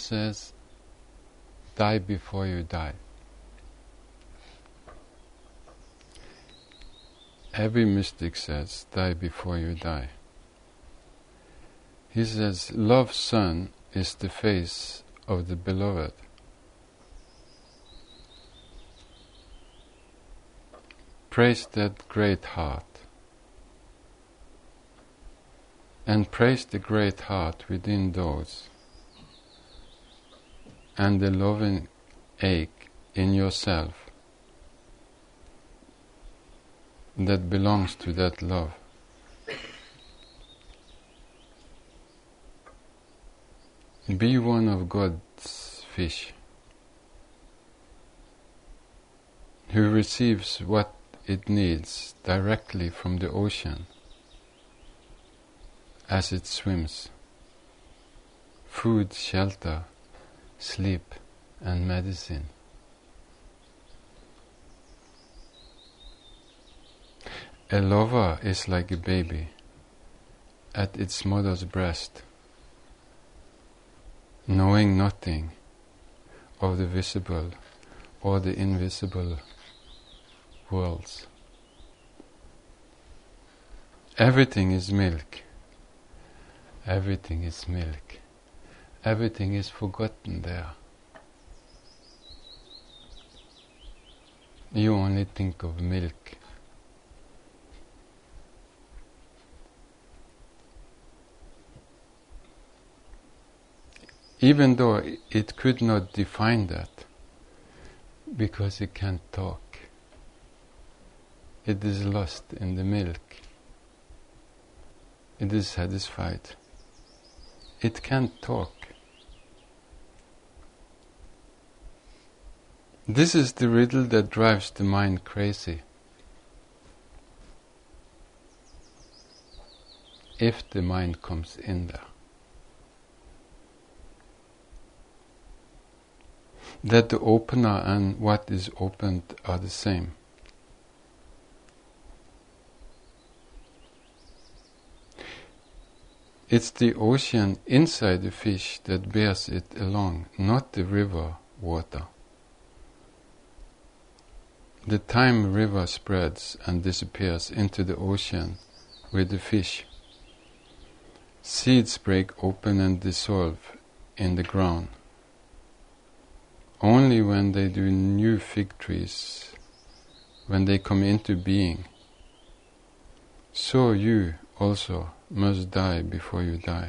says, die before you die. Every mystic says, die before you die. He says, love's sun is the face of the beloved. Praise that great heart. And praise the great heart within those, and the loving ache in yourself that belongs to that love. Be one of God's fish, who receives what it needs directly from the ocean as it swims: food, shelter, sleep, and medicine. A lover is like a baby at its mother's breast, knowing nothing of the visible or the invisible worlds. Everything is milk. Everything is milk. Everything is forgotten there. You only think of milk. Even though it could not define that, because it can't talk. It is lost in the milk. It is satisfied. It can't talk. This is the riddle that drives the mind crazy. If the mind comes in there. That the opener and what is opened are the same. It's the ocean inside the fish that bears it along, not the river water. The time river spreads and disappears into the ocean with the fish. Seeds break open and dissolve in the ground. Only when they do new fig trees, when they come into being. So you also must die before you die.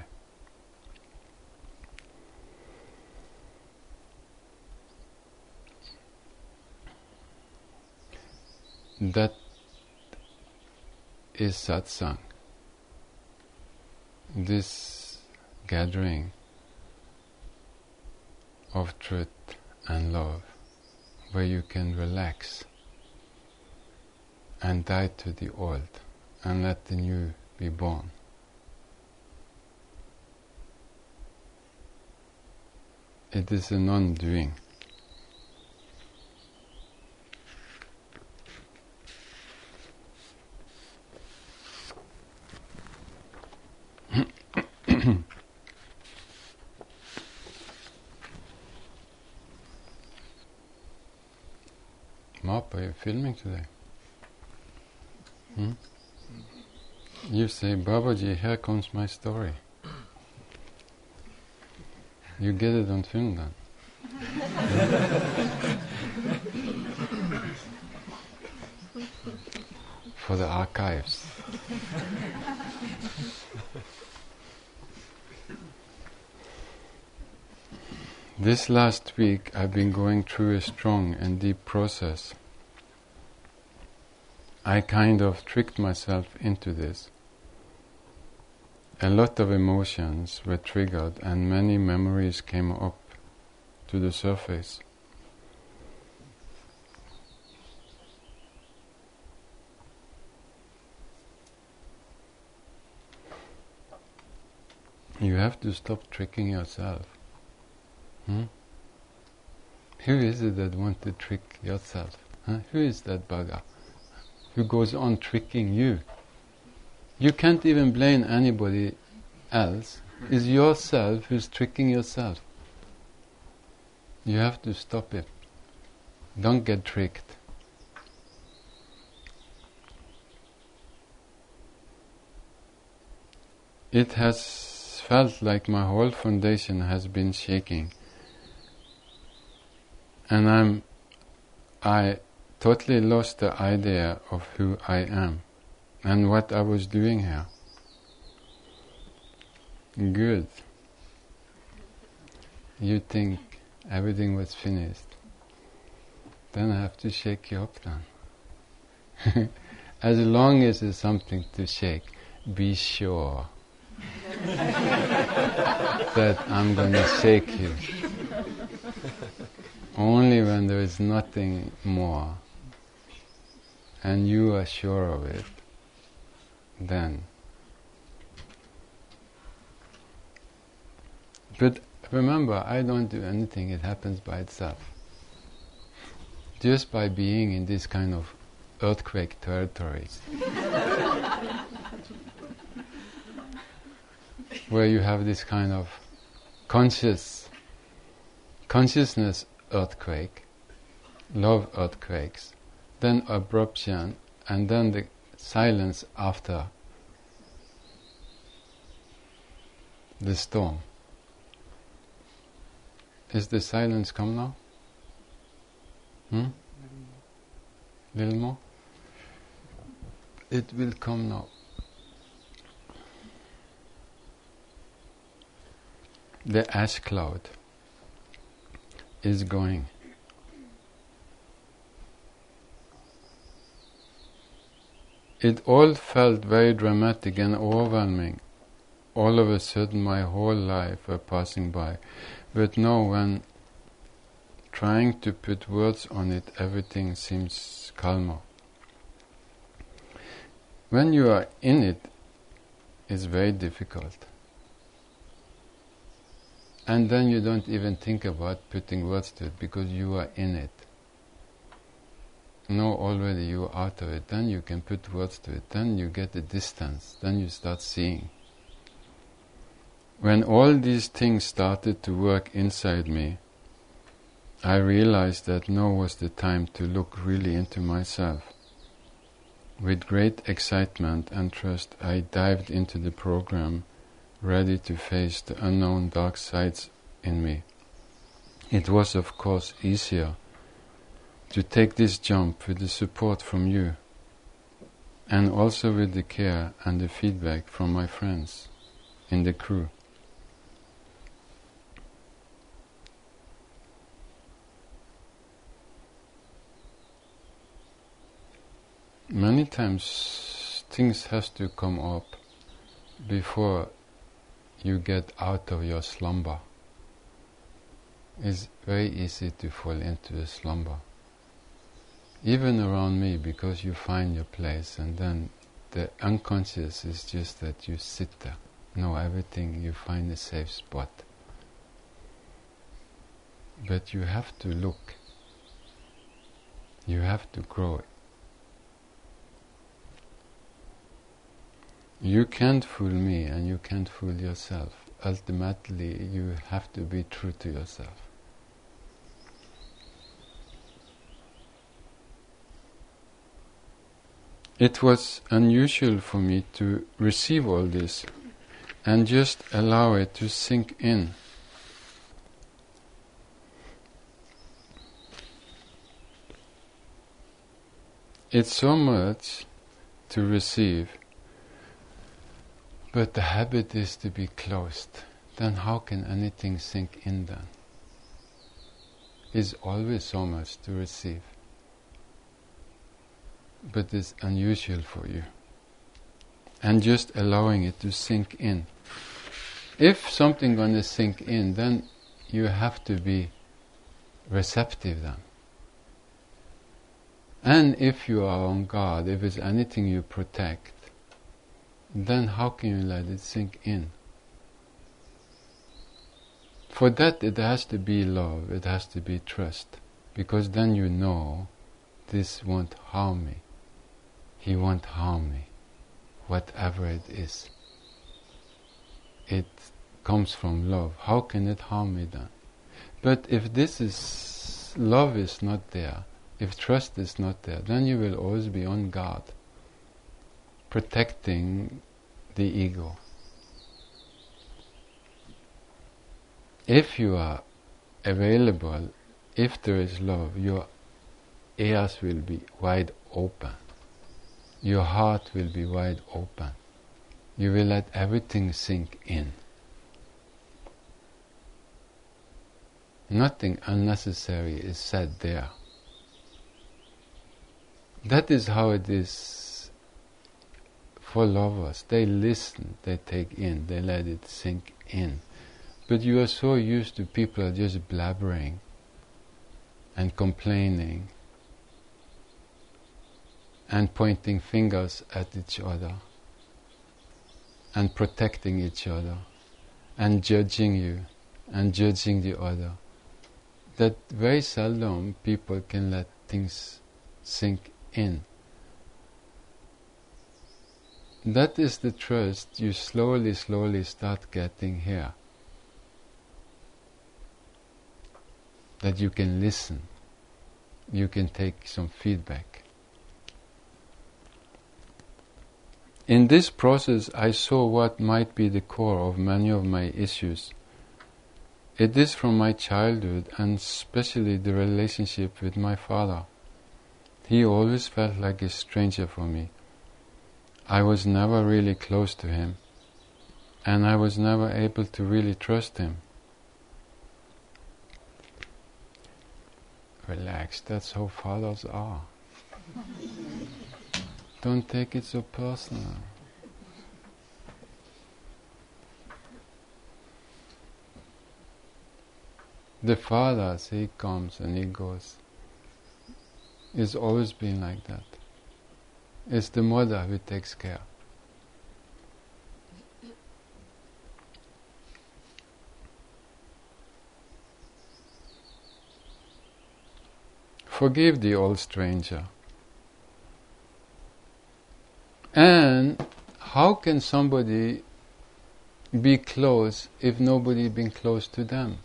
That is satsang. This gathering of truth and love, where you can relax and die to the old and let the new be born. It is a non-doing. Mop, are you filming today? You say, Babaji, here comes my story. You get it on film then. For the archives. This last week I've been going through a strong and deep process. I kind of tricked myself into this. A lot of emotions were triggered and many memories came up to the surface. You have to stop tricking yourself. Who is it that wants to trick yourself? Who is that bugger who goes on tricking you? You can't even blame anybody else. It's yourself who's tricking yourself. You have to stop it. Don't get tricked. It has felt like my whole foundation has been shaking, and I totally lost the idea of who I am and what I was doing here. Good. You think everything was finished. Then I have to shake you up then. As long as there's something to shake, be sure that I'm going to shake you. Only when there is nothing more and you are sure of it, then. But remember, I don't do anything, it happens by itself. Just by being in this kind of earthquake territories where you have this kind of consciousness earthquake, love earthquakes, then abruption, and then the silence after the storm. Is the silence come now? Little more? It will come now. The ash cloud is going. It all felt very dramatic and overwhelming. All of a sudden my whole life were passing by. But now when trying to put words on it, everything seems calmer. When you are in it, it's very difficult. And then you don't even think about putting words to it because you are in it. No, already you are out of it. Then you can put words to it. Then you get a distance. Then you start seeing. When all these things started to work inside me, I realized that now was the time to look really into myself. With great excitement and trust, I dived into the program, ready to face the unknown dark sides in me. It was, of course, easier to take this jump with the support from you, and also with the care and the feedback from my friends in the crew. Many times things has to come up before you get out of your slumber. It's very easy to fall into a slumber. Even around me, because you find your place, and then the unconscious is just that you sit there. Know everything, you find a safe spot. But you have to look. You have to grow. You can't fool me and you can't fool yourself. Ultimately, you have to be true to yourself. It was unusual for me to receive all this and just allow it to sink in. It's so much to receive, but the habit is to be closed. Then how can anything sink in then? It's always so much to receive, but it's unusual for you. And just allowing it to sink in. If something gonna sink in, then you have to be receptive then. And if you are on guard, if it's anything you protect, then how can you let it sink in? For that it has to be love, it has to be trust, because then you know this won't harm me. He won't harm me, whatever it is. It comes from love. How can it harm me then? But if this is, love is not there, if trust is not there, then you will always be on guard, protecting the ego. If you are available, if there is love, your ears will be wide open. Your heart will be wide open. You will let everything sink in. Nothing unnecessary is said there. That is how it is for lovers. They listen, they take in, they let it sink in. But you are so used to people just blabbering and complaining and pointing fingers at each other and protecting each other and judging you and judging the other, that very seldom people can let things sink in. That is the trust you slowly start getting here. That you can listen, you can take some feedback. In this process, I saw what might be the core of many of my issues. It is from my childhood, and especially the relationship with my father. He always felt like a stranger for me. I was never really close to him, and I was never able to really trust him. Relax, that's how fathers are. Don't take it so personal. The father, he comes and he goes. It's always been like that. It's the mother who takes care. Forgive the old stranger. And how can somebody be close if nobody been close to them?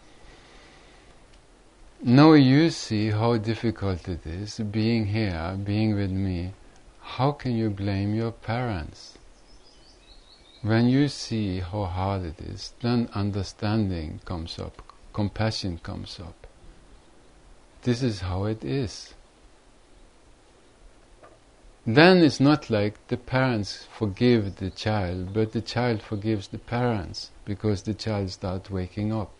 Now you see how difficult it is being here, being with me. How can you blame your parents? When you see how hard it is, then understanding comes up, compassion comes up. This is how it is. Then it's not like the parents forgive the child, but the child forgives the parents because the child starts waking up.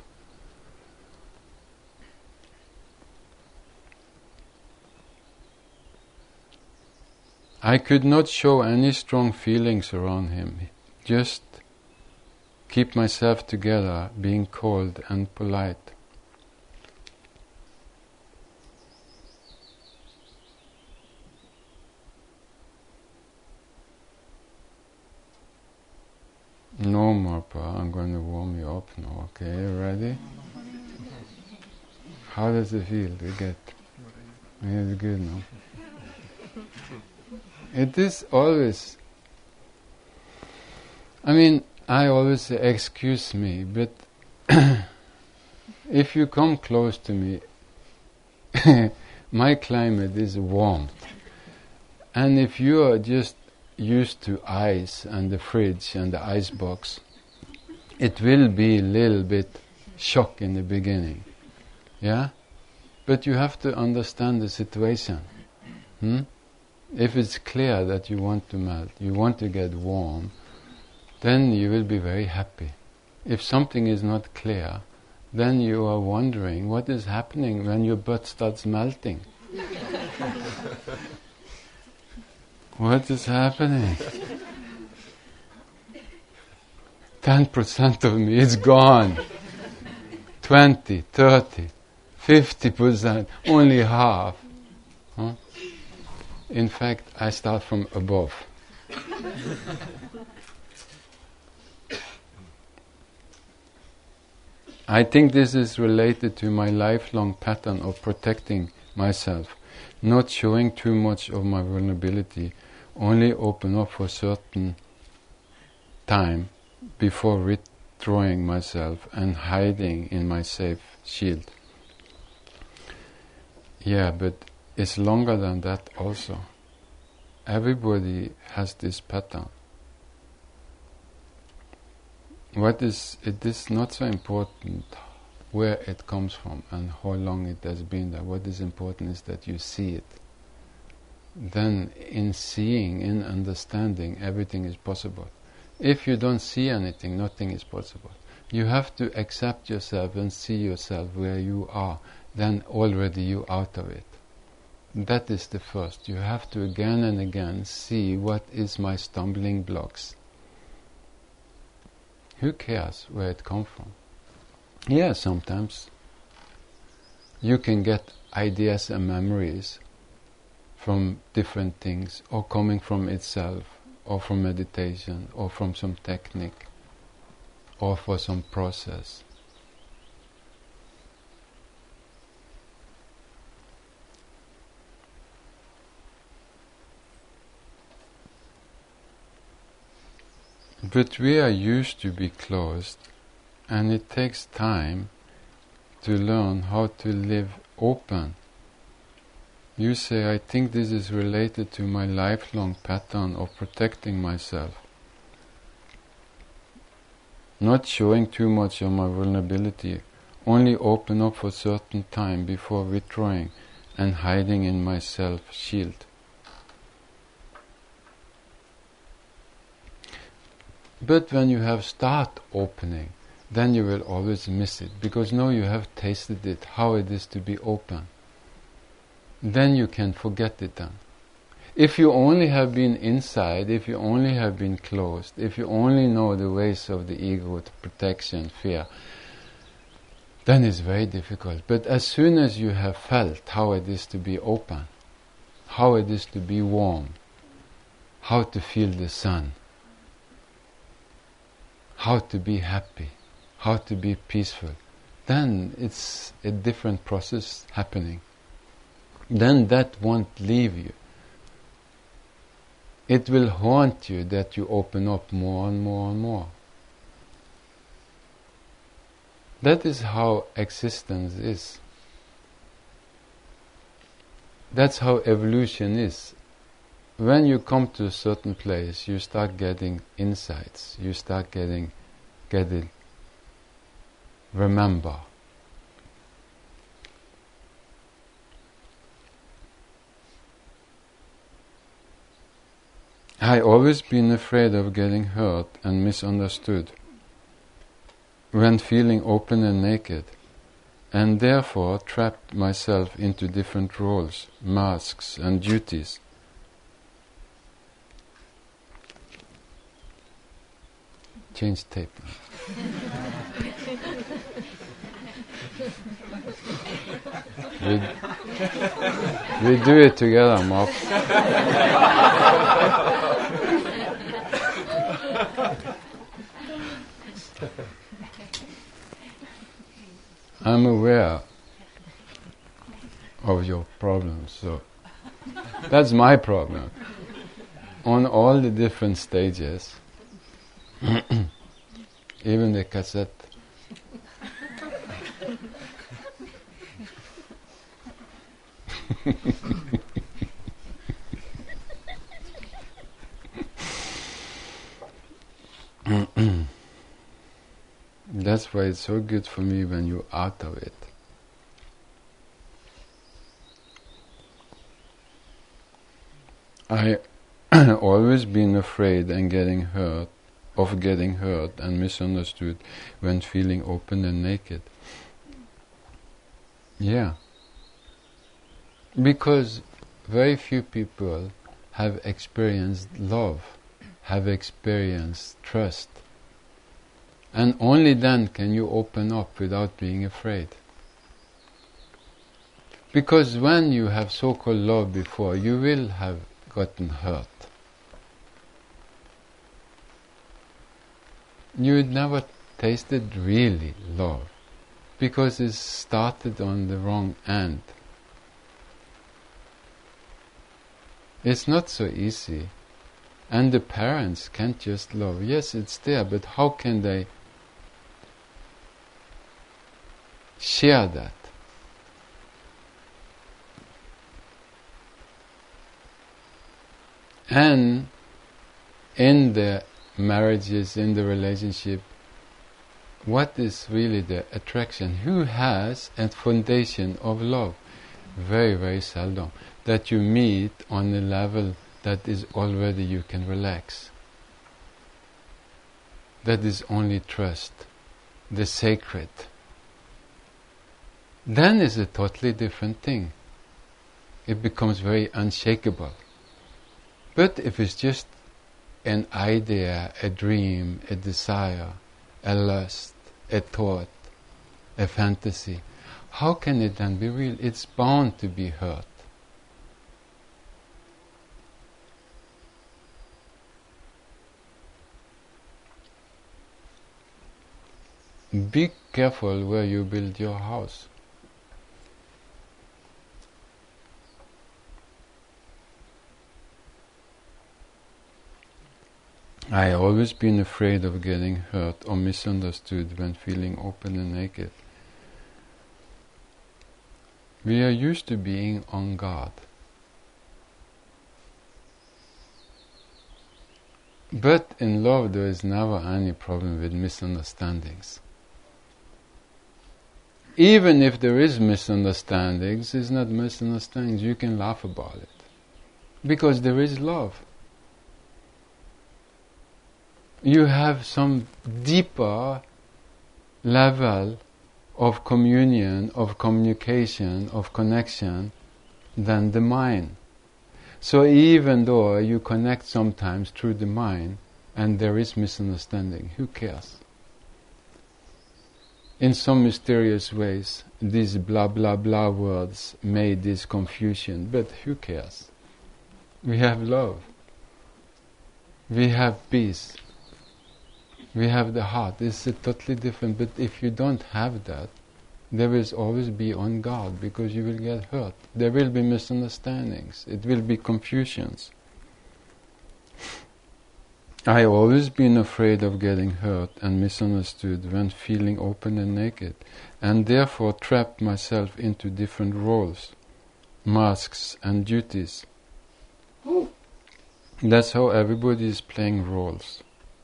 I could not show any strong feelings around him, just keep myself together, being cold and polite. No more, Pa. I'm going to warm you up now. Okay, ready? How does it feel to get? It's good now. It is always. I always say, excuse me, but if you come close to me, my climate is warm. And if you are just used to ice and the fridge and the ice box, it will be a little bit shock in the beginning. Yeah? But you have to understand the situation. If it's clear that you want to melt, you want to get warm, then you will be very happy. If something is not clear, then you are wondering what is happening when your butt starts melting. What is happening? 10% of me is gone. 20, 30, 50%, only half. In fact, I start from above. I think this is related to my lifelong pattern of protecting myself, not showing too much of my vulnerability, only open up for a certain time before withdrawing myself and hiding in my safe shield. Yeah, but it's longer than that also. Everybody has this pattern. It is not so important where it comes from and how long it has been there. What is important is that you see it. Then in seeing, in understanding, everything is possible. If you don't see anything, nothing is possible. You have to accept yourself and see yourself where you are. Then already you're out of it. That is the first. You have to again and again see what is my stumbling blocks. Who cares where it comes from? Yeah, sometimes you can get ideas and memories from different things, or coming from itself, or from meditation, or from some technique, or for some process. But we are used to be closed, and it takes time to learn how to live open. You say, I think this is related to my lifelong pattern of protecting myself, not showing too much of my vulnerability, only open up for a certain time before withdrawing and hiding in my self-shield. But when you have start opening, then you will always miss it, because now you have tasted it, how it is to be open. Then you can forget it then. If you only have been inside, if you only have been closed, if you only know the ways of the ego, the protection, fear, then it's very difficult. But as soon as you have felt how it is to be open, how it is to be warm, how to feel the sun, how to be happy, how to be peaceful, then it's a different process happening. Then that won't leave you. It will haunt you that you open up more and more and more. That is how existence is. That's how evolution is. When you come to a certain place, you start getting insights. You start getting remember. I always been afraid of getting hurt and misunderstood when feeling open and naked, and therefore trapped myself into different roles, masks and duties. Change tape. we do it together, Mark. I'm aware of your problems, so that's my problem. On all the different stages, even the cassette. That's why it's so good for me when you're out of it. I always been afraid and getting hurt and misunderstood when feeling open and naked. Yeah. Because very few people have experienced love, have experienced trust. And only then can you open up without being afraid. Because when you have so-called love before, you will have gotten hurt. You never tasted really love, because it started on the wrong end. It's not so easy. And the parents can't just love. Yes, it's there, but how can they share that. And in the marriages, in the relationship, what is really the attraction? Who has a foundation of love? Very, very seldom. That you meet on a level that is already you can relax. That is only trust, the sacred. Then is a totally different thing. It becomes very unshakable. But if it's just an idea, a dream, a desire, a lust, a thought, a fantasy, how can it then be real? It's bound to be hurt. Be careful where you build your house. I always been afraid of getting hurt or misunderstood when feeling open and naked. We are used to being on guard. But in love there is never any problem with misunderstandings. Even if there is misunderstandings, it's not misunderstandings, you can laugh about it. Because there is love. You have some deeper level of communion, of communication, of connection than the mind. So even though you connect sometimes through the mind and there is misunderstanding, who cares? In some mysterious ways, these blah blah blah words made this confusion, but who cares? We have love. We have peace. We have the heart. It's a totally different, but if you don't have that, there will always be on guard because you will get hurt. There will be misunderstandings. It will be confusions. I always been afraid of getting hurt and misunderstood when feeling open and naked, and therefore trapped myself into different roles, masks and duties. That's how everybody is playing roles.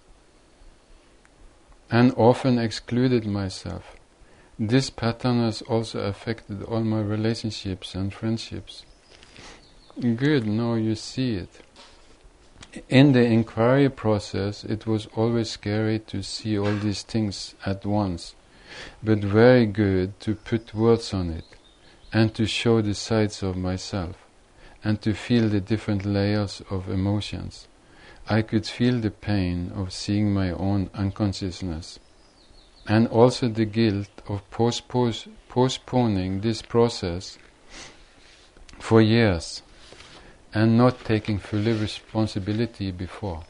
And often excluded myself. This pattern has also affected all my relationships and friendships. Good, now you see it. In the inquiry process, it was always scary to see all these things at once, but very good to put words on it, and to show the sides of myself, and to feel the different layers of emotions. I could feel the pain of seeing my own unconsciousness, and also the guilt of postponing this process for years and not taking fully responsibility before.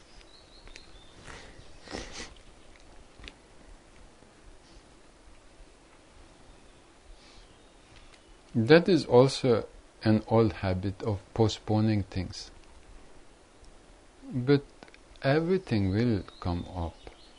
That is also an old habit of postponing things. But everything will come up.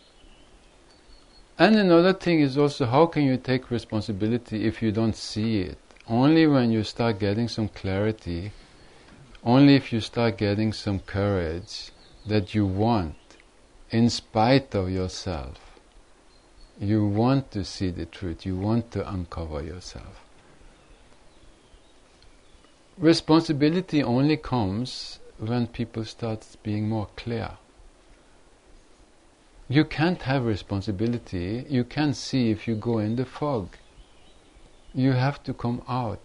And another thing is also, how can you take responsibility if you don't see it? Only when you start getting some clarity, only if you start getting some courage that you want, in spite of yourself. You want to see the truth, you want to uncover yourself. Responsibility only comes when people start being more clear. You can't have responsibility, you can't see if you go in the fog. You have to come out.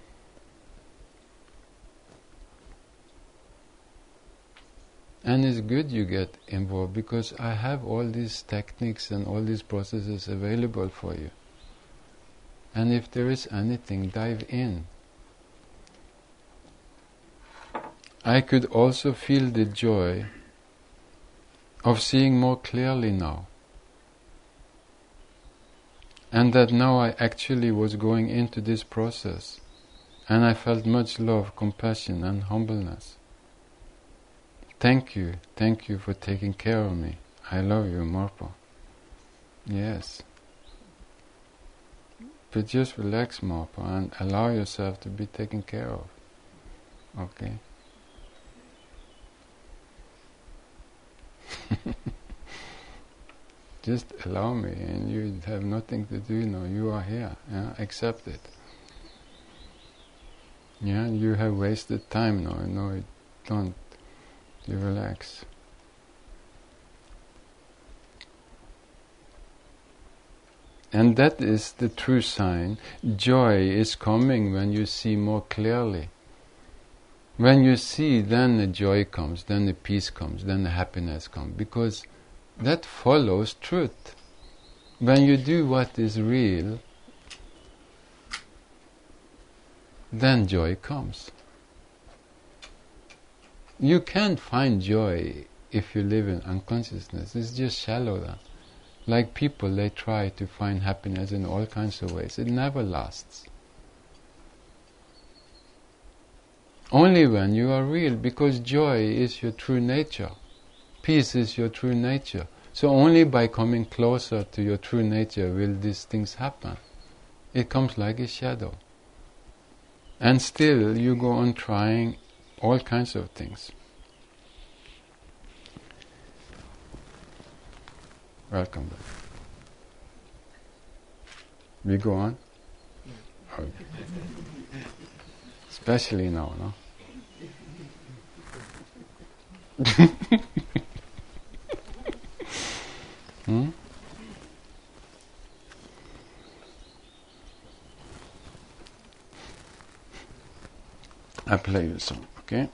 And it's good you get involved because I have all these techniques and all these processes available for you. And if there is anything, dive in. I could also feel the joy of seeing more clearly now. And that now I actually was going into this process. And I felt much love, compassion and humbleness. Thank you for taking care of me. I love you, Marpo. Yes. but just relax more and allow yourself to be taken care of. Okay? Just allow me, and you have nothing to do now. You are here. Yeah? Accept it. Yeah, you have wasted time now. No, don't. You relax. And that is the true sign. Joy is coming when you see more clearly. When you see, then the joy comes, then the peace comes, then the happiness comes, because that follows truth. When you do what is real, then joy comes. You can't find joy if you live in unconsciousness. It's just shallow then. Like people, they try to find happiness in all kinds of ways. It never lasts. Only when you are real, because joy is your true nature. Peace is your true nature. So only by coming closer to your true nature will these things happen. It comes like a shadow. And still you go on trying all kinds of things. Welcome back. We go on? Okay. Especially now, no? I play you a song, okay?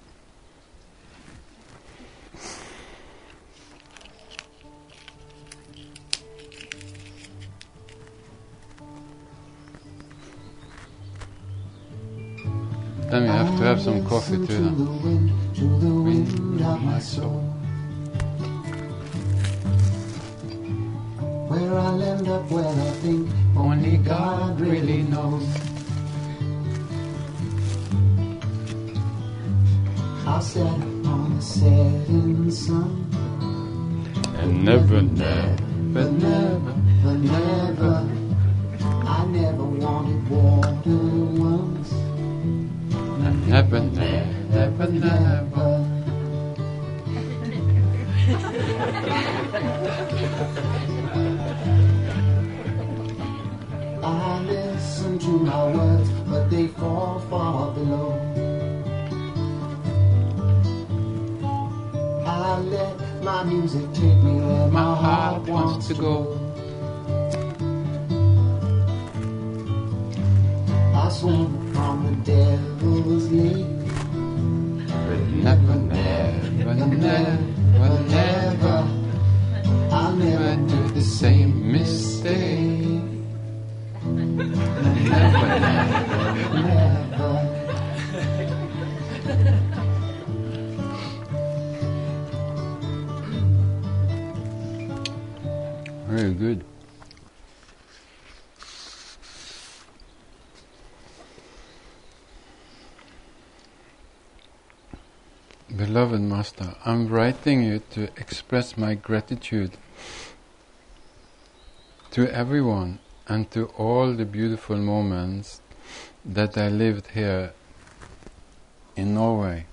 Then we have to have some coffee too. Then. Wind of my soul. Where I'll end up, where I think only God really knows. I'll set on the setting sun. And never, never, never, never, I never wanted water once. Never, never, never. I listen to my words, but they fall far below. I let my music take me where my heart wants to go. I swim from the devil's lake, but never, never, never, never, I'll never do the same mistake. Never, never, never. Very good. Beloved Master, I'm writing you to express my gratitude to everyone and to all the beautiful moments that I lived here in Norway.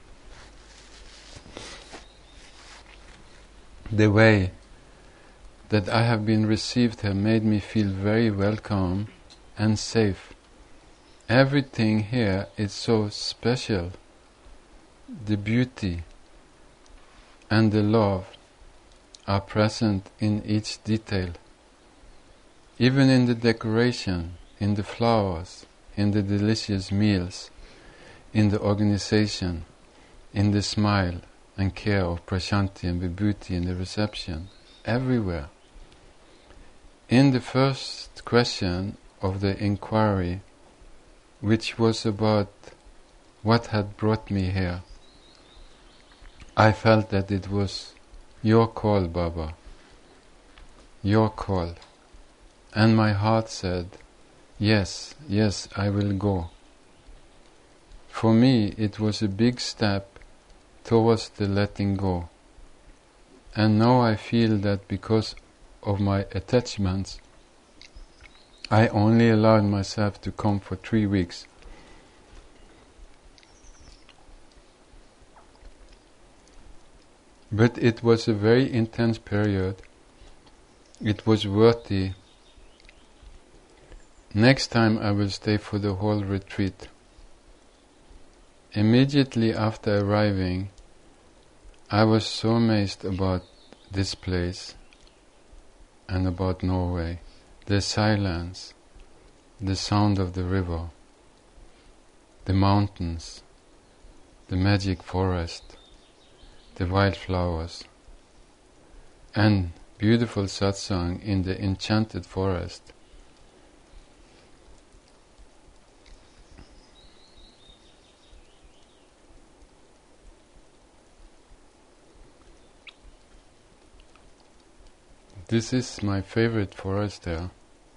The way that I have been received here made me feel very welcome and safe. Everything here is so special. The beauty and the love are present in each detail. Even in the decoration, in the flowers, in the delicious meals, in the organization, in the smile and care of Prashanti and Vibhuti in the reception, everywhere. In the first question of the inquiry, which was about what had brought me here, I felt that it was your call, Baba, your call. And my heart said, yes, yes, I will go. For me, it was a big step towards the letting go. And now I feel that because of my attachments, I only allowed myself to come for 3 weeks. But it was a very intense period. It was worthy. Next time I will stay for the whole retreat. Immediately after arriving, I was so amazed about this place and about Norway. The silence, the sound of the river, the mountains, the magic forest, the wildflowers, and beautiful satsang in the enchanted forest. This is my favorite forest there.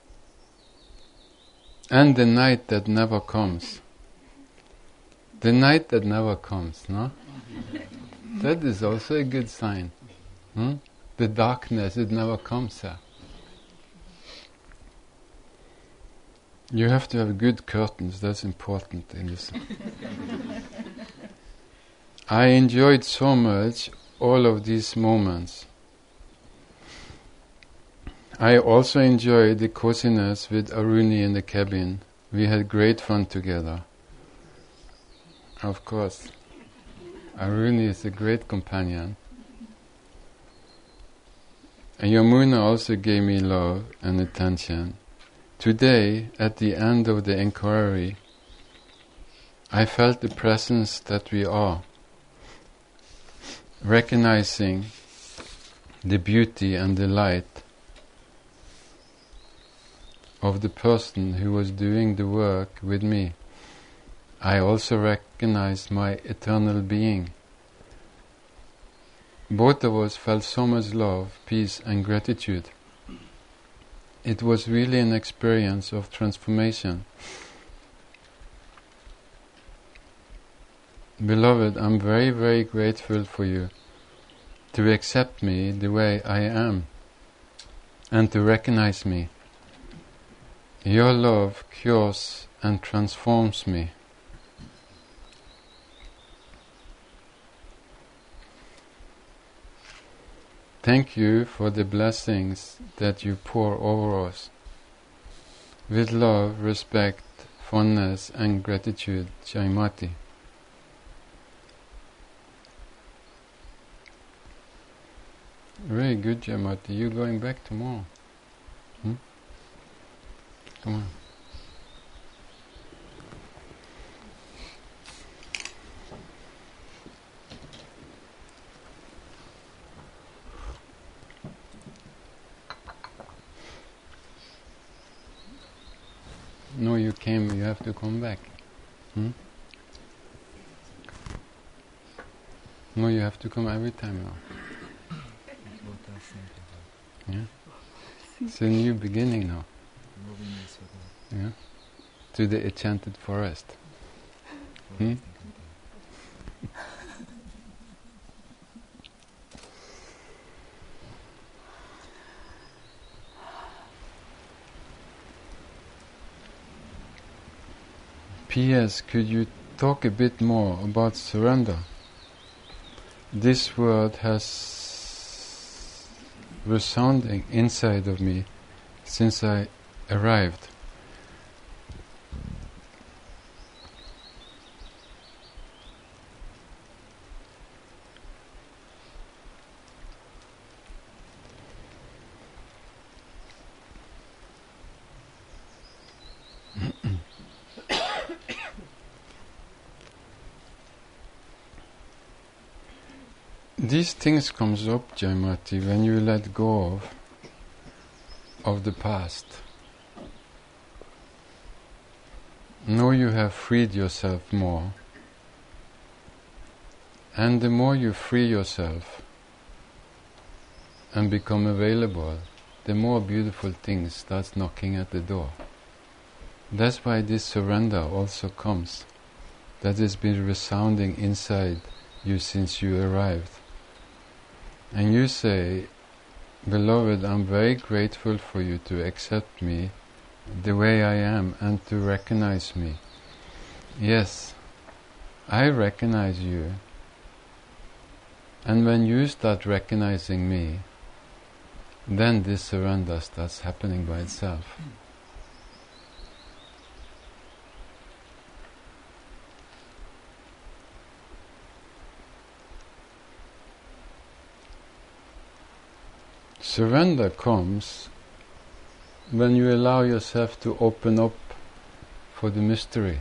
And the night that never comes. The night that never comes, no? That is also a good sign. The darkness, it never comes there. You have to have good curtains, that's important in this. I enjoyed so much all of these moments. I also enjoyed the coziness with Aruni in the cabin. We had great fun together. Of course, Aruni is a great companion. And Yamuna also gave me love and attention. Today, at the end of the inquiry, I felt the presence that we are, recognizing the beauty and the light of the person who was doing the work with me. I also recognized my eternal being. Both of us felt so much love, peace and gratitude. It was really an experience of transformation. Beloved, I'm very, very grateful for you to accept me the way I am and to recognize me. Your love cures and transforms me. Thank you for the blessings that you pour over us. With love, respect, fondness and gratitude, Jaimati. Very good, Jaimati. You going back tomorrow? Come on. No, you came, you have to come back. No, you have to come every time now. Yeah? It's a new beginning now. Yeah? To the enchanted forest. P.S. Could you talk a bit more about surrender? This word has resounding inside of me since I arrived. These things comes up, Jaimati, when you let go of the past. Now you have freed yourself more. And the more you free yourself and become available, the more beautiful things starts knocking at the door. That's why this surrender also comes. That has been resounding inside you since you arrived. And you say, beloved, I'm very grateful for you to accept me the way I am and to recognize me. Yes, I recognize you. And when you start recognizing me, then this surrender starts happening by itself. Surrender comes when you allow yourself to open up for the mystery.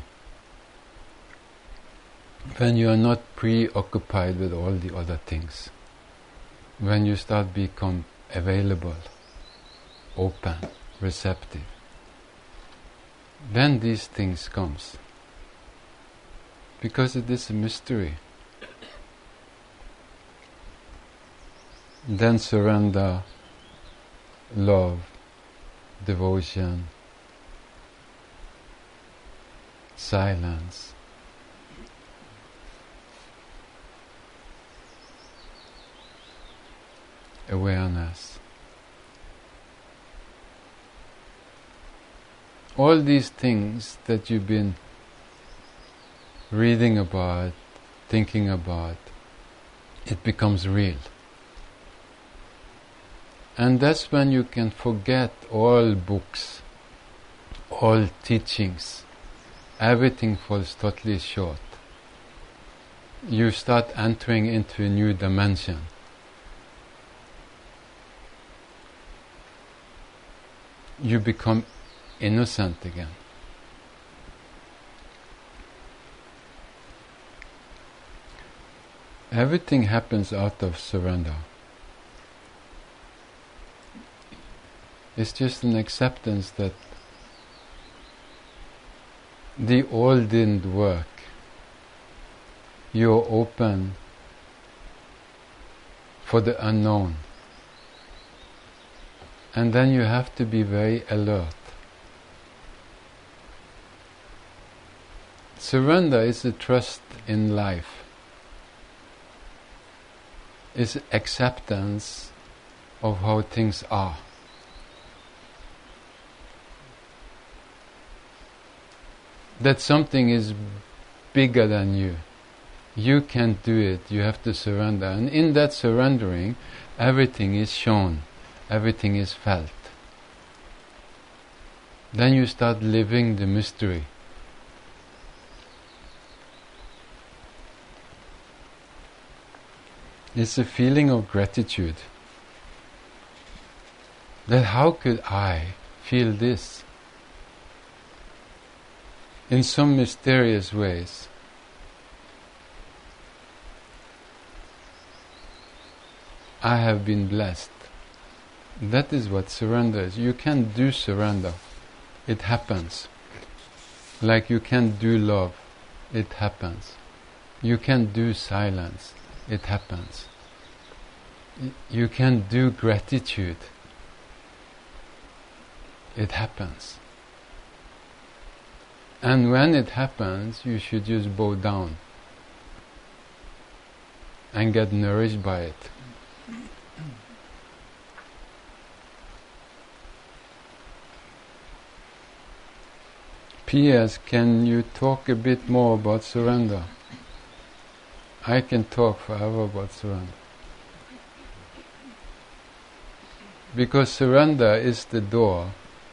When you are not preoccupied with all the other things. When you start become available, open, receptive. Then these things comes. Because it is a mystery. Then surrender, love, devotion, silence, awareness. All these things that you've been reading about, thinking about, it becomes real. And that's when you can forget all books, all teachings. Everything falls totally short. You start entering into a new dimension. You become innocent again. Everything happens out of surrender. It's just an acceptance that the old didn't work. You're open for the unknown. And then you have to be very alert. Surrender is a trust in life. It's acceptance of how things are. That something is bigger than you. You can't do it, you have to surrender. And in that surrendering, everything is shown, everything is felt. Then you start living the mystery. It's a feeling of gratitude. That how could I feel this? In some mysterious ways. I have been blessed. That is what surrender is. You can't do surrender. It happens. Like you can't do love. It happens. You can't do silence. It happens. You can't do gratitude. It happens. And when it happens, you should just bow down and get nourished by it. P.S. Can you talk a bit more about surrender? I can talk forever about surrender. Because surrender is the door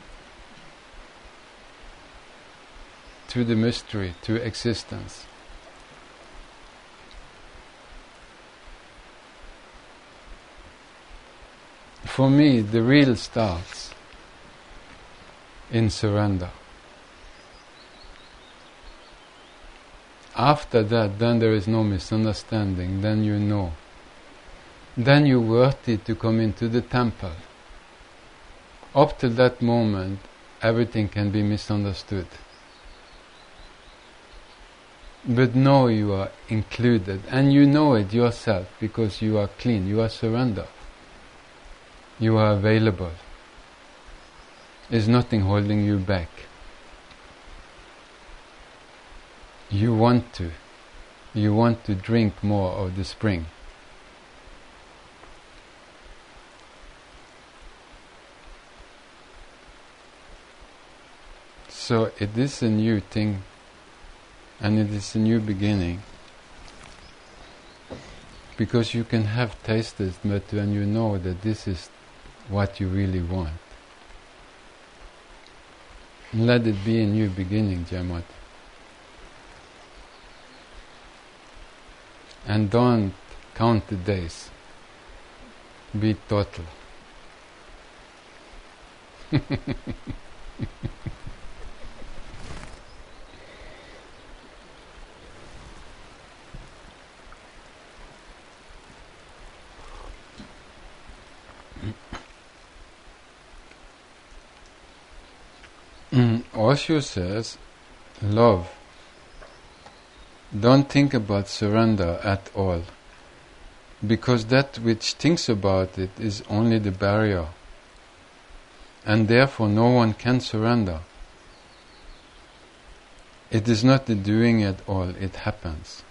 to the mystery, to existence. For me, the real starts in surrender. After that, then there is no misunderstanding, then you know. Then you're worthy to come into the temple. Up till that moment, everything can be misunderstood. But now you are included, and you know it yourself because you are clean, you are surrendered. You are available. There's nothing holding you back. You want to drink more of the spring. So it is a new thing, and it is a new beginning. Because you can have tasted, but when you know that this is what you really want, let it be a new beginning, Jamat. And don't count the days. Be total. Osho says, love. Don't think about surrender at all, because that which thinks about it is only the barrier, and therefore no one can surrender. It is not the doing at all, it happens.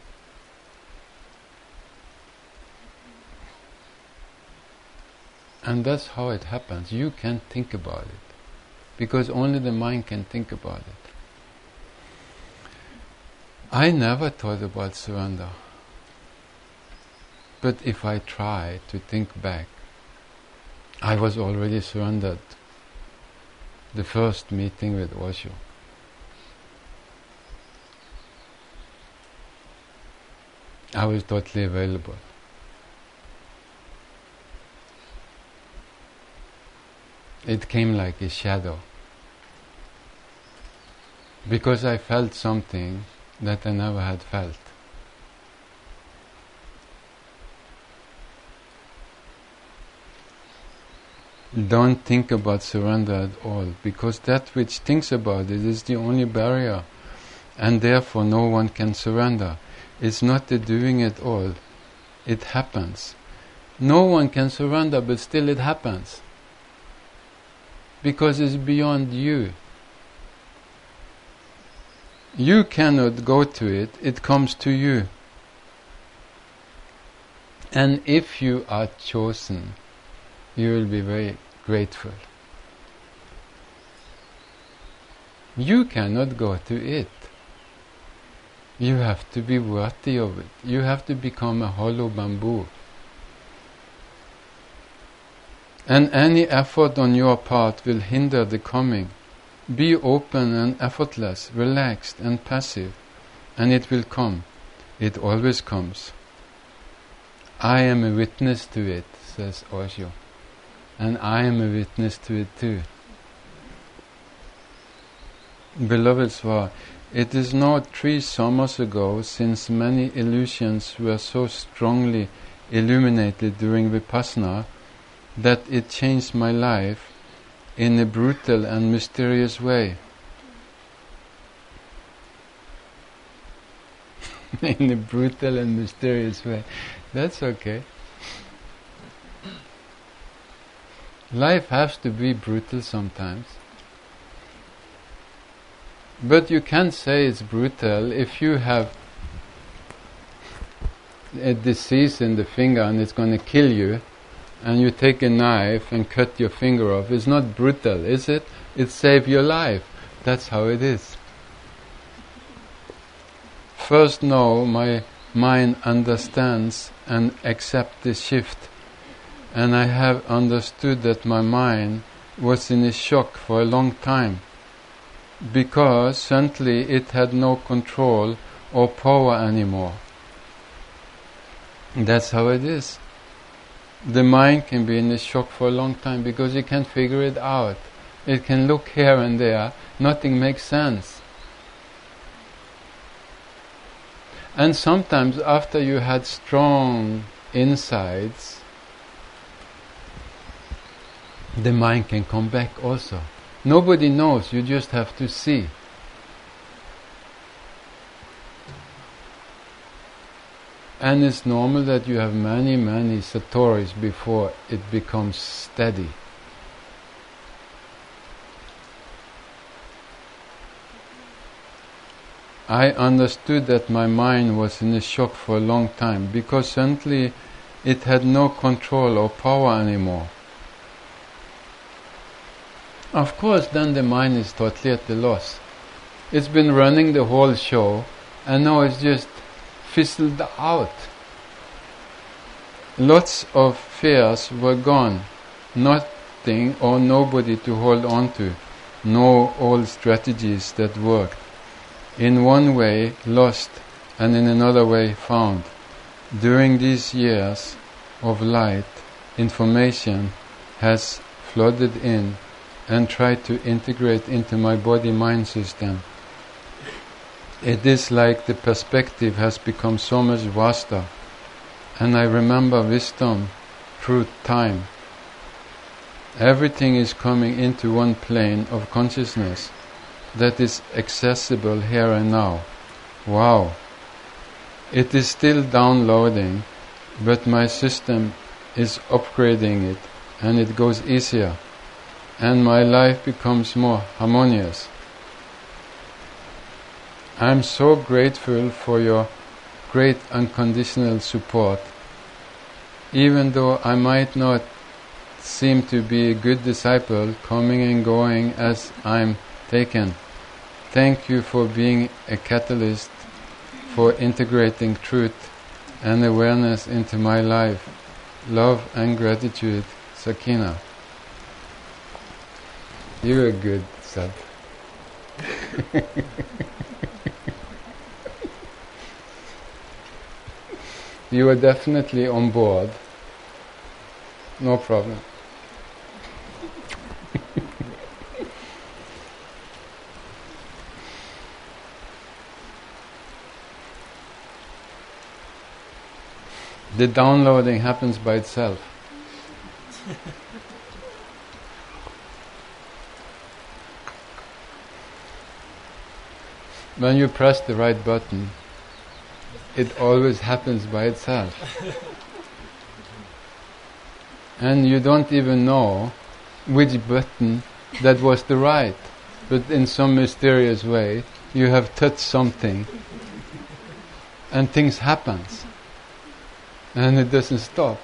And that's how it happens. You can't think about it, because only the mind can think about it. I never thought about surrender. But if I try to think back, I was already surrendered. The first meeting with Osho. I was totally available. It came like a shadow. Because I felt something that I never had felt. Don't think about surrender at all, because that which thinks about it is the only barrier, and therefore no one can surrender. It's not the doing at all, it happens. No one can surrender, but still it happens. Because it's beyond you. You cannot go to it, it comes to you. And if you are chosen, you will be very grateful. You cannot go to it. You have to be worthy of it. You have to become a hollow bamboo. And any effort on your part will hinder the coming. Be open and effortless, relaxed and passive, and it will come. It always comes. I am a witness to it, says Osho, and I am a witness to it too. Beloved Swa, it is now 3 summers ago since many illusions were so strongly illuminated during Vipassana that it changed my life in a brutal and mysterious way. In a brutal and mysterious way. That's okay. Life has to be brutal sometimes. But you can't say it's brutal if you have a disease in the finger and it's going to kill you, and you take a knife and cut your finger off. It's not brutal, is it? It saved your life. That's how it is. First now my mind understands and accepts the shift, and I have understood that my mind was in a shock for a long time, because suddenly it had no control or power anymore. That's how it is. The mind can be in a shock for a long time because it can't figure it out. It can look here and there, nothing makes sense. And sometimes after you had strong insights, the mind can come back also. Nobody knows, you just have to see. And it's normal that you have many satoris before it becomes steady. I understood that my mind was in a shock for a long time because suddenly it had no control or power anymore. Of course, then the mind is totally at a loss. It's been running the whole show, and now it's just fizzled out. Lots of fears were gone. Nothing or nobody to hold on to. No old strategies that worked. In one way lost, and in another way found. During these years of light, information has flooded in and tried to integrate into my body-mind system. It is like the perspective has become so much vaster, and I remember wisdom through time. Everything is coming into one plane of consciousness that is accessible here and now. Wow! It is still downloading, but my system is upgrading it, and it goes easier, and my life becomes more harmonious. I am so grateful for your great unconditional support. Even though I might not seem to be a good disciple, coming and going as I'm taken, thank you for being a catalyst for integrating truth and awareness into my life. Love and gratitude, Sakina. You're a good sub. You are definitely on board. No problem. The downloading happens by itself. When you press the right button, it always happens by itself. And you don't even know which button that was the right, but in some mysterious way you have touched something and things happens and it doesn't stop.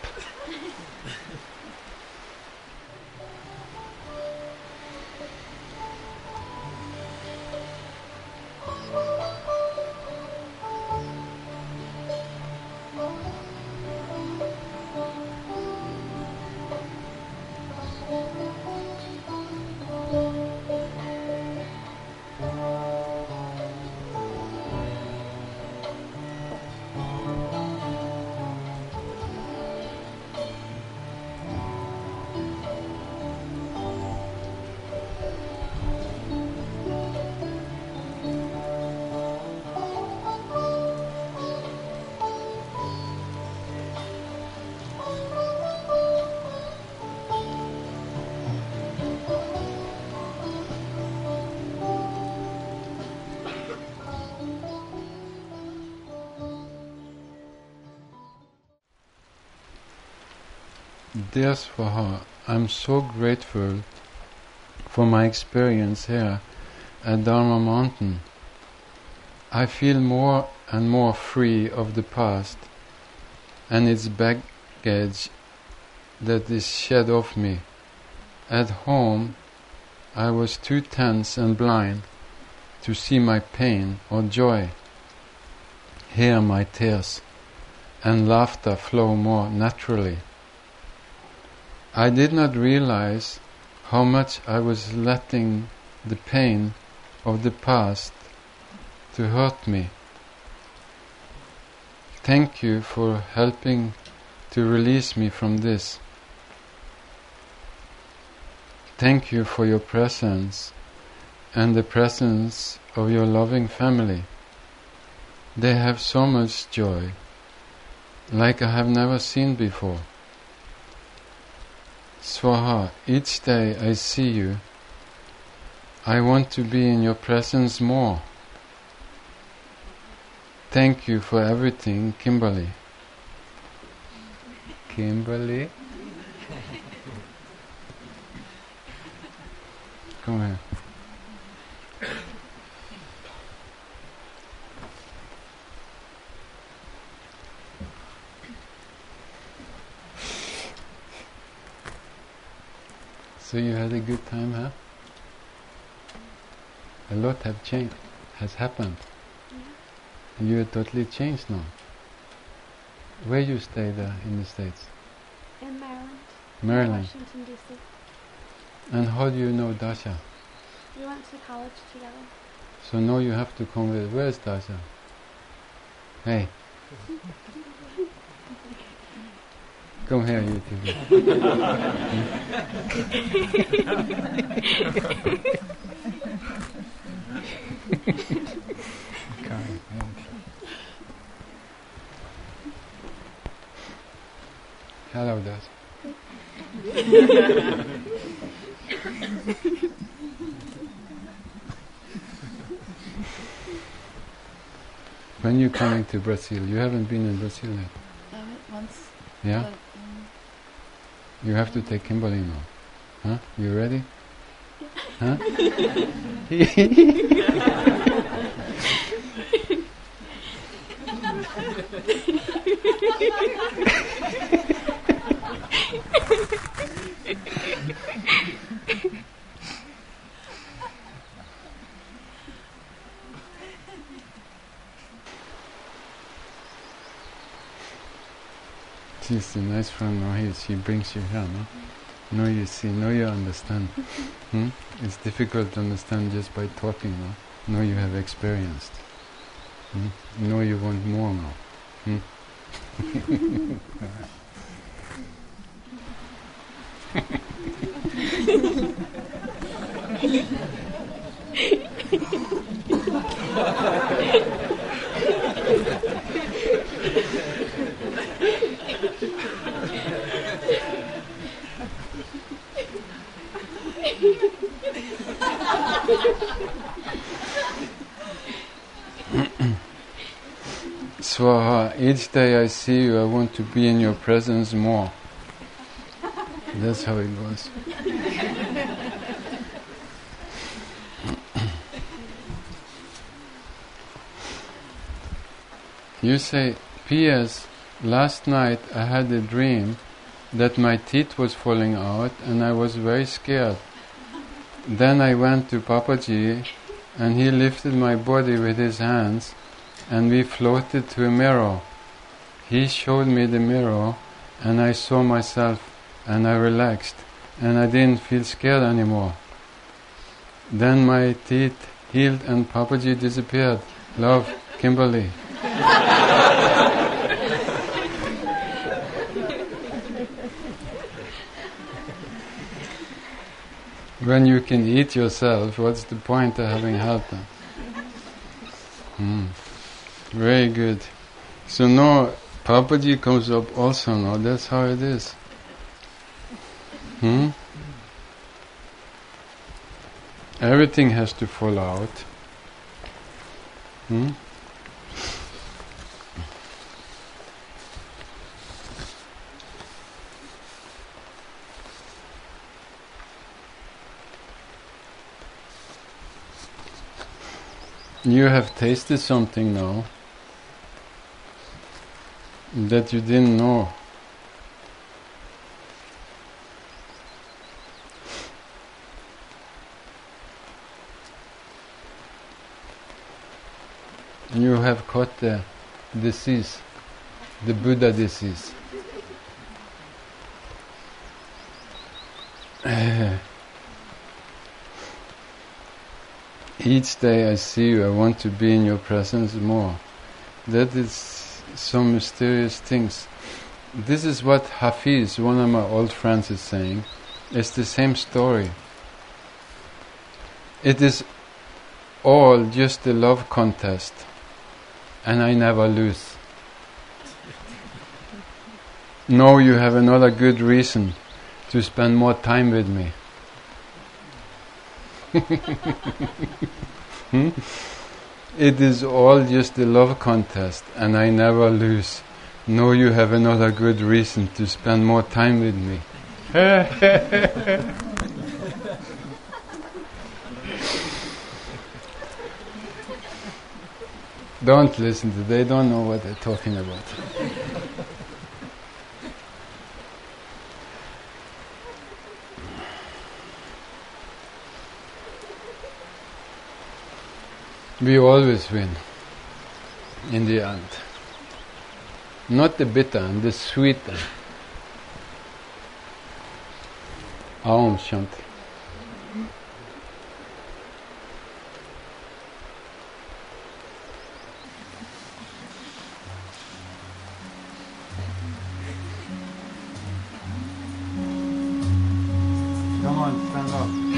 Dear Swaha, I'm so grateful for my experience here at Dharma Mountain. I feel more and more free of the past and its baggage that is shed off me. At home, I was too tense and blind to see my pain or joy, hear my tears, and laughter flow more naturally. I did not realize how much I was letting the pain of the past to hurt me. Thank you for helping to release me from this. Thank you for your presence and the presence of your loving family. They have so much joy, like I have never seen before. Swaha, each day I see you, I want to be in your presence more. Thank you for everything, Kimberly. Kimberly? Come here. So you had a good time, huh? A lot have changed. has happened. Yeah. You're totally changed now. Where you stay there in the States? In Maryland. Maryland. Washington, D.C. And how do you know Dasha? We went to college together. So now you have to come with. Where's Dasha? Hey. Come here, you two. Hello, Dasha. When you coming to Brazil? You haven't been in Brazil yet. Once. Yeah? But, You have to take Kimberly now. Huh? You ready? Huh? She's a nice friend now. She brings you here, no? Now you see, now you understand. It's difficult to understand just by talking, no? Now you have experienced. Now you want more now. Swaha, each day I see you, I want to be in your presence more. That's how it goes. You say, P.S. Last night I had a dream that my teeth was falling out and I was very scared. Then I went to Papaji and he lifted my body with his hands and we floated to a mirror. He showed me the mirror and I saw myself and I relaxed and I didn't feel scared anymore. Then my teeth healed and Papaji disappeared. Love, Kimberly. When you can eat yourself, what's the point of having help then? Very good. So now Papaji comes up also now, that's how it is. Everything has to fall out. You have tasted something now that you didn't know. You have caught the disease, the Buddha disease. Each day I see you, I want to be in your presence more. That is some mysterious things. This is what Hafiz, one of my old friends, is saying. It's the same story. It is all just a love contest, and I never lose. Now you have another good reason to spend more time with me. It is all just a love contest and I never lose. Now you have another good reason to spend more time with me. Don't listen to them, they don't know what they're talking about. We always win in the end. Not the bitter and the sweet end. Aum Shanti. Come on, stand up.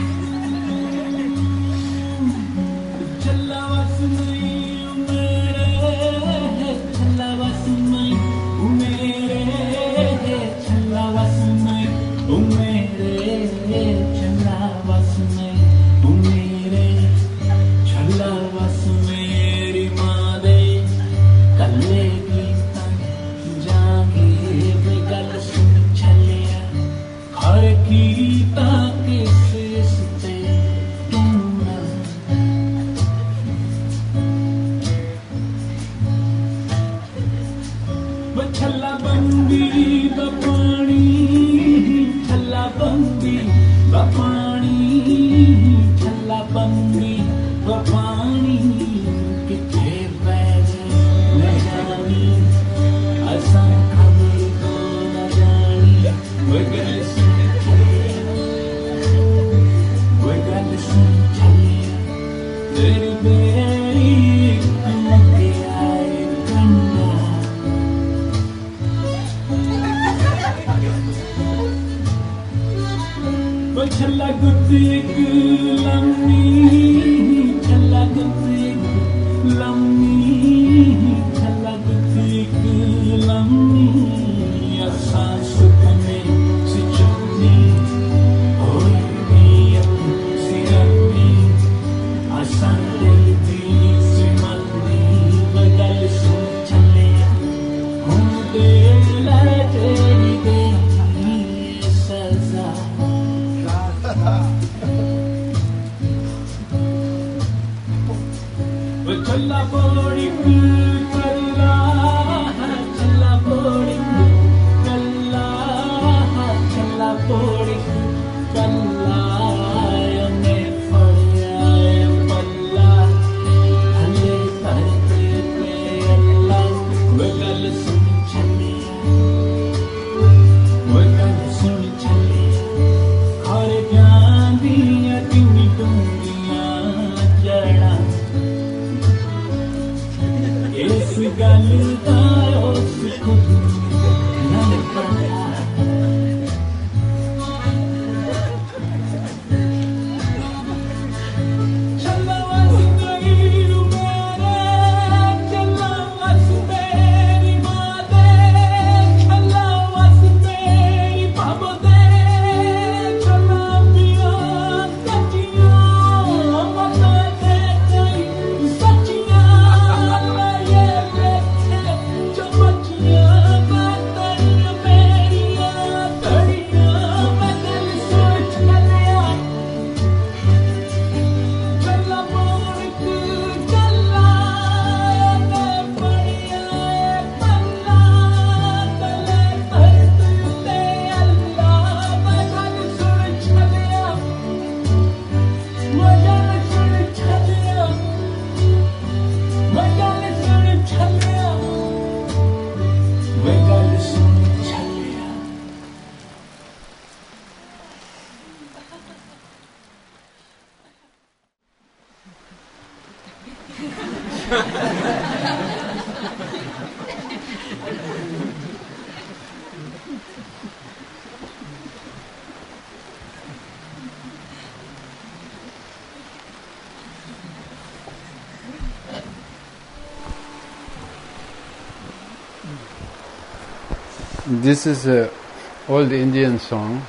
This is an old Indian song.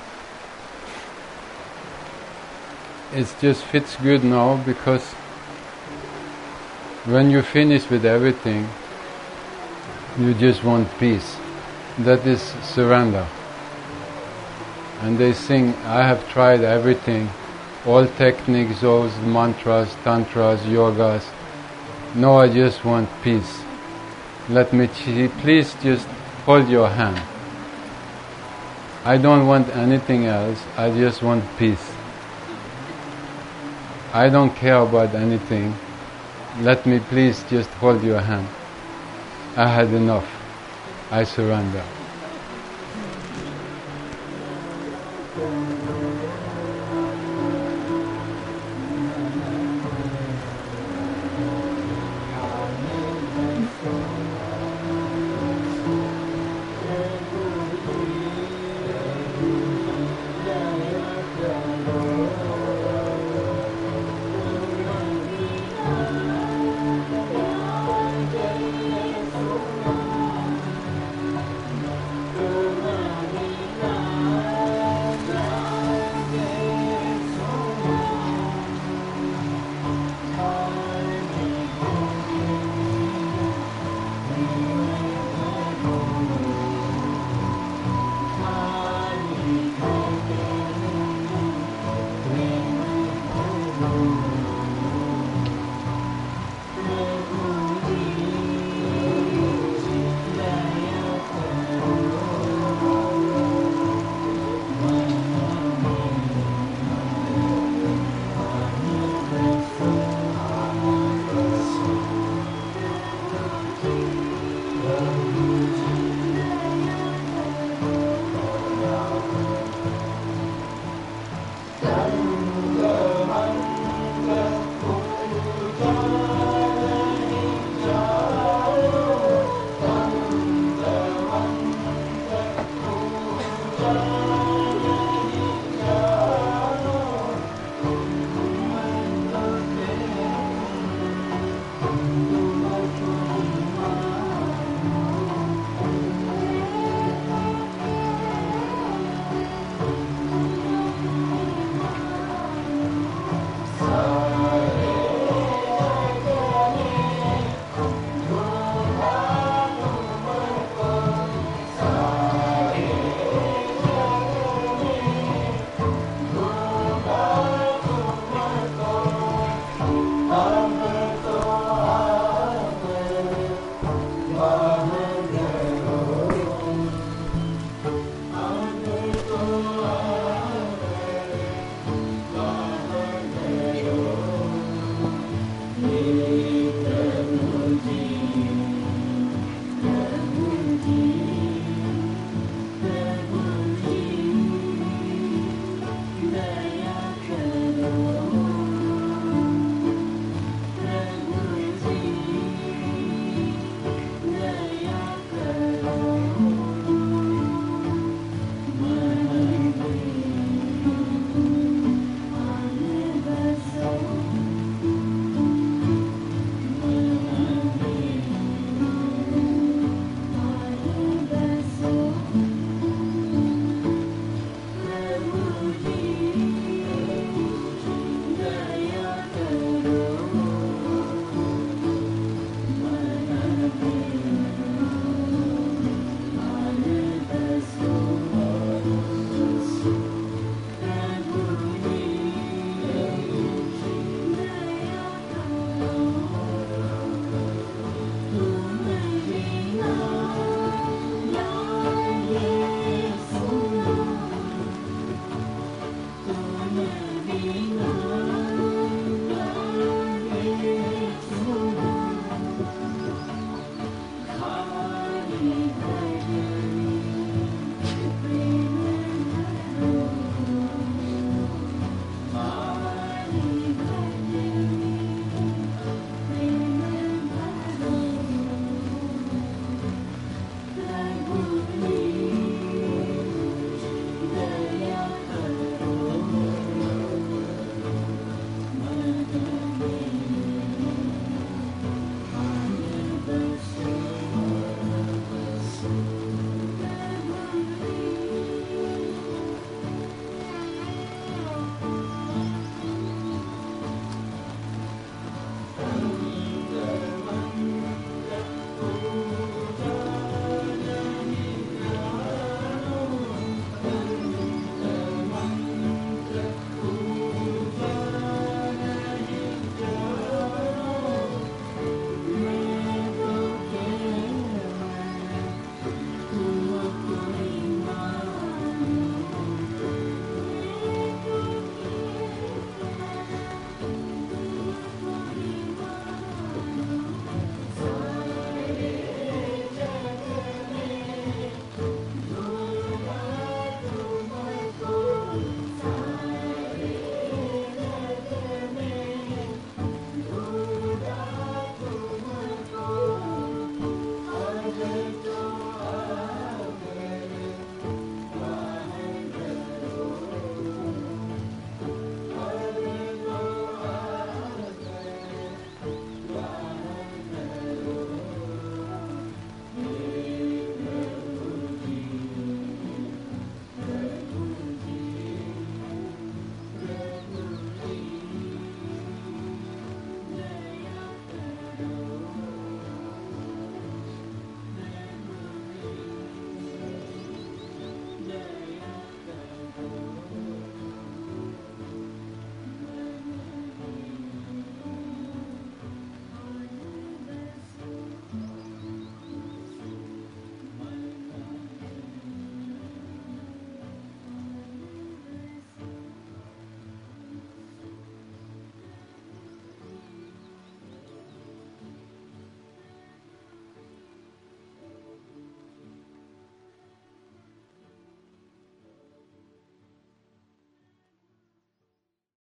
It just fits good now because when you finish with everything, you just want peace. That is surrender. And they sing, I have tried everything, all techniques, those mantras, tantras, yogas. No, I just want peace. Let me please just hold your hand. I don't want anything else, I just want peace. I don't care about anything. let me please just hold your hand. I had enough. I surrender.